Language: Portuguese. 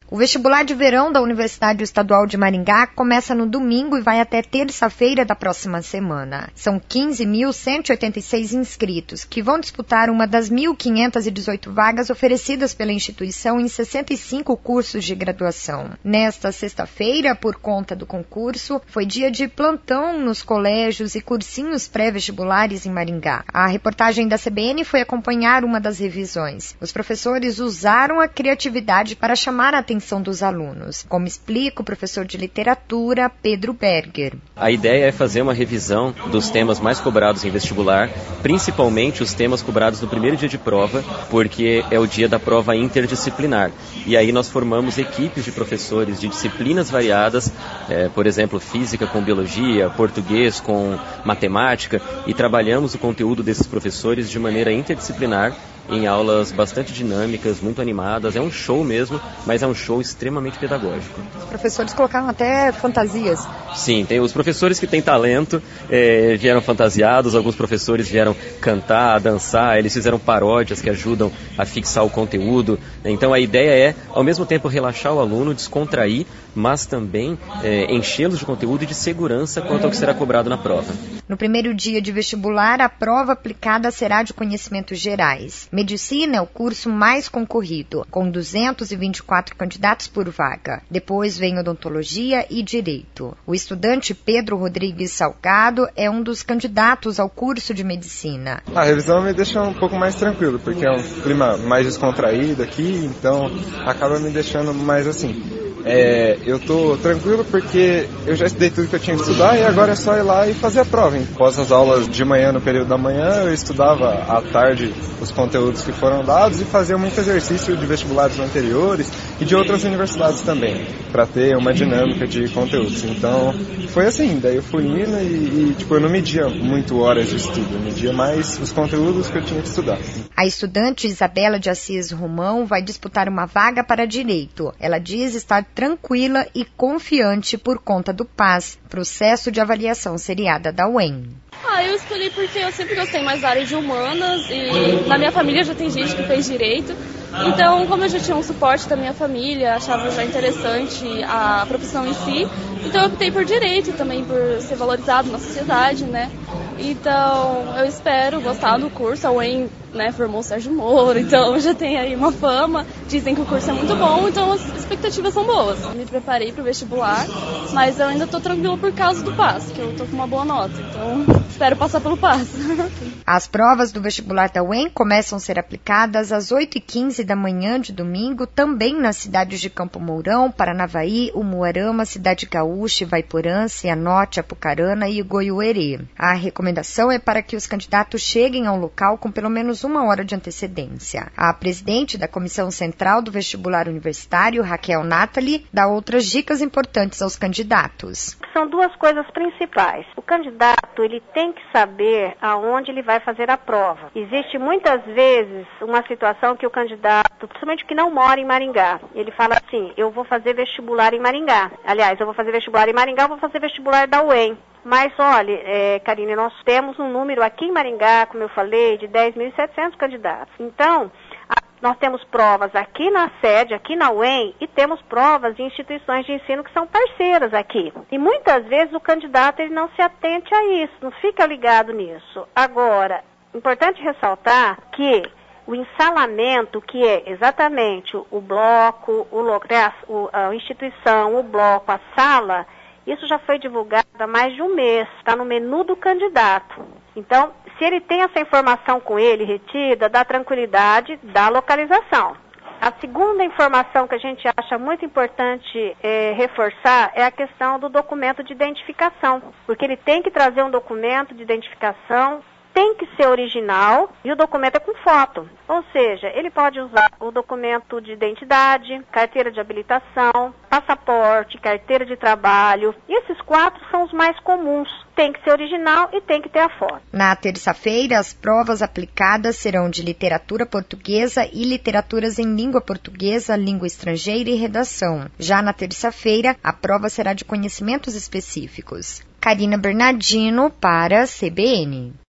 O vestibular de verão da Universidade Estadual de Maringá começa no domingo e vai até terça-feira da próxima semana. São 15.186 inscritos, que vão disputar uma das 1.518 vagas oferecidas pela instituição em 65 cursos de graduação. Nesta sexta-feira, por conta do concurso, foi dia de plantão nos colégios e cursinhos pré-vestibulares em Maringá. A reportagem da CBN foi acompanhar uma das revisões. Os professores usaram a criatividade para chamar a atenção dos alunos, como explica o professor de literatura Pedro Berger. A ideia é fazer uma revisão dos temas mais cobrados em vestibular, principalmente os temas cobrados no primeiro dia de prova, porque é o dia da prova interdisciplinar. E aí nós formamos equipes de professores de disciplinas variadas, por exemplo, física com biologia, português com matemática, e trabalhamos o conteúdo desses professores de maneira interdisciplinar, em aulas bastante dinâmicas, muito animadas. É um show mesmo, mas é um show extremamente pedagógico. Os professores colocaram até fantasias. Sim, tem os professores que têm talento, vieram fantasiados, alguns professores vieram cantar, dançar, eles fizeram paródias que ajudam a fixar o conteúdo. Então a ideia é, ao mesmo tempo, relaxar o aluno, descontrair, mas também enchê-los de conteúdo e de segurança quanto ao que será cobrado na prova. No primeiro dia de vestibular, a prova aplicada será de conhecimentos gerais. Medicina é o curso mais concorrido, com 224 candidatos por vaga. Depois vem odontologia e direito. O estudante Pedro Rodrigues Salgado é um dos candidatos ao curso de medicina. A revisão me deixa um pouco mais tranquilo, porque é um clima mais descontraído aqui, então acaba me deixando mais assim. Eu tô tranquilo porque eu já estudei tudo que eu tinha que estudar e agora é só ir lá e fazer a prova. Após as aulas de manhã, no período da manhã, eu estudava à tarde os conteúdos que foram dados e fazia muito exercício de vestibulares anteriores e de outras universidades também, para ter uma dinâmica de conteúdos. Então, foi assim, daí eu fui indo e eu não media muito horas de estudo, eu media mais os conteúdos que eu tinha que estudar. A estudante Isabela de Assis Romão vai disputar uma vaga para direito. Ela diz estar tranquila e confiante por conta do PAS, processo de avaliação seriada da UEM. Eu escolhi porque eu sempre gostei mais da área de humanas e na minha família já tem gente que fez direito. Então, como eu já tinha um suporte da minha família, achava já interessante a profissão em si, então eu optei por direito também, por ser valorizado na sociedade, né? Então, eu espero gostar do curso. A UEM, formou o Sérgio Moro, então já tem aí uma fama. Dizem que o curso é muito bom, então as expectativas são boas. Me preparei para o vestibular, mas eu ainda estou tranquila por causa do PAS, que eu estou com uma boa nota, então espero passar pelo PAS. As provas do vestibular da UEM começam a ser aplicadas às 8h15 da manhã de domingo, também nas cidades de Campo Mourão, Paranavaí, Umuarama, Cidade Gaúcha, Ivaiporã, Cianorte, Apucarana e Goiuerê. A recomendação é para que os candidatos cheguem ao local com pelo menos 1 hora de antecedência. A presidente da Comissão Central do Vestibular Universitário, Raquel Natali, dá outras dicas importantes aos candidatos. São duas coisas principais. O candidato, ele tem que saber aonde ele vai fazer a prova. Existe muitas vezes uma situação que o candidato, principalmente que não mora em Maringá, ele fala assim, eu vou fazer vestibular em Maringá. Aliás, eu vou fazer vestibular em Maringá, eu vou fazer vestibular da UEM. Mas, olha, Karine, nós temos um número aqui em Maringá, como eu falei, de 10.700 candidatos. Então, nós temos provas aqui na sede, aqui na UEM, e temos provas em instituições de ensino que são parceiras aqui. E muitas vezes o candidato ele não se atente a isso, não fica ligado nisso. Agora, importante ressaltar que o ensalamento, que é exatamente o bloco, a instituição, o bloco, a sala, isso já foi divulgado há mais de um mês, está no menu do candidato. Então, se ele tem essa informação com ele retida, dá tranquilidade da localização. A segunda informação que a gente acha muito importante reforçar é a questão do documento de identificação, porque ele tem que trazer um documento de identificação, tem que ser original e o documento é com foto. Ou seja, ele pode usar o documento de identidade, carteira de habilitação, passaporte, carteira de trabalho. E esses 4 são os mais comuns. Tem que ser original e tem que ter a foto. Na terça-feira, as provas aplicadas serão de literatura portuguesa e literaturas em língua portuguesa, língua estrangeira e redação. Já na terça-feira, a prova será de conhecimentos específicos. Karina Bernardino para a CBN.